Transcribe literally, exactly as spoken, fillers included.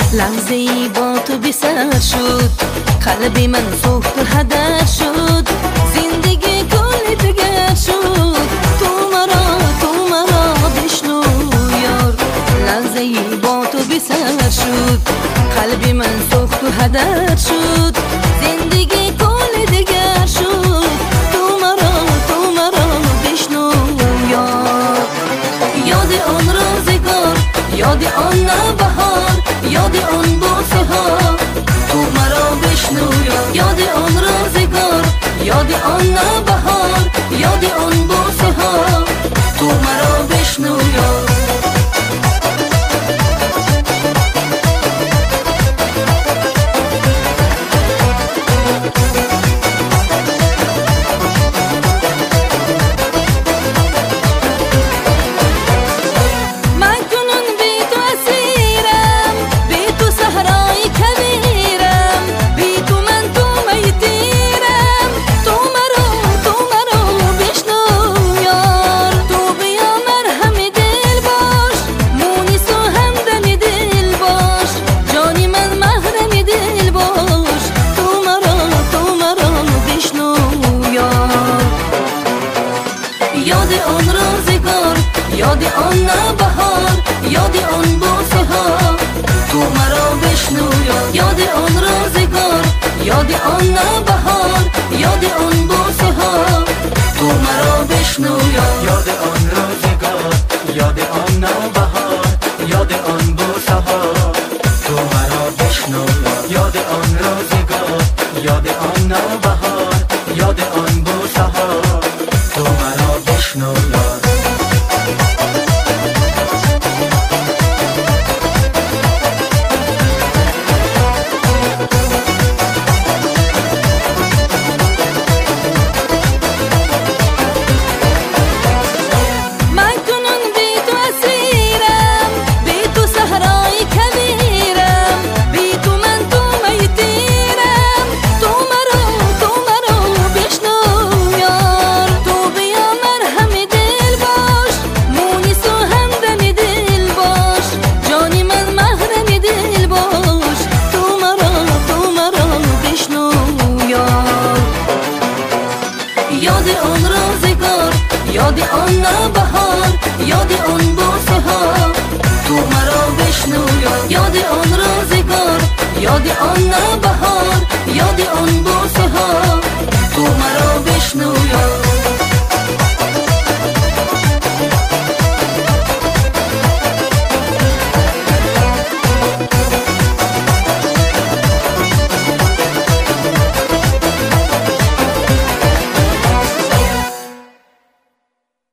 لحظه ای با تو بی سر شد، قلب من سوخت و هدر شد، زندگی کل دگر شد. تو مرا تو مرا بشنو یار، لحظه ای با تو بی سر شد، قلب من سوخت و هدر شد، زندگی کل دگر شد. تو مرا تو مرا بشنو یار، یاد آن روزگار، یاد آن نوبهار، یاد آن بوسه ها. تو مرا بشنو یار، یاد آن روزگار، یاد آن نوبهار، یاد آن بوسه ها. تو مرا بشنو یار. یاد آن روزگار، یاد آن نوبهار، یاد آن بوسه ها. تو مرا بشنو یار، یاد آن روزگار، یاد آن نوبهار، یاد آن بوسه ها. تو مرا بشنو یار، یاد آن روزگار، یاد آن نوبهار، یاد آن بوسه ها. تو مرا بشنو یار، یاد آن روزگار، یاد آن نوبهار، یاد آن بوسه ها. تو مرا بشنو یار. یاد آن روزگار، یاد آن نوبهار، یاد آن بوسه ها. تو مرا بشنو یار، یاد آن روزگار، یاد آن نوبهار، یاد آن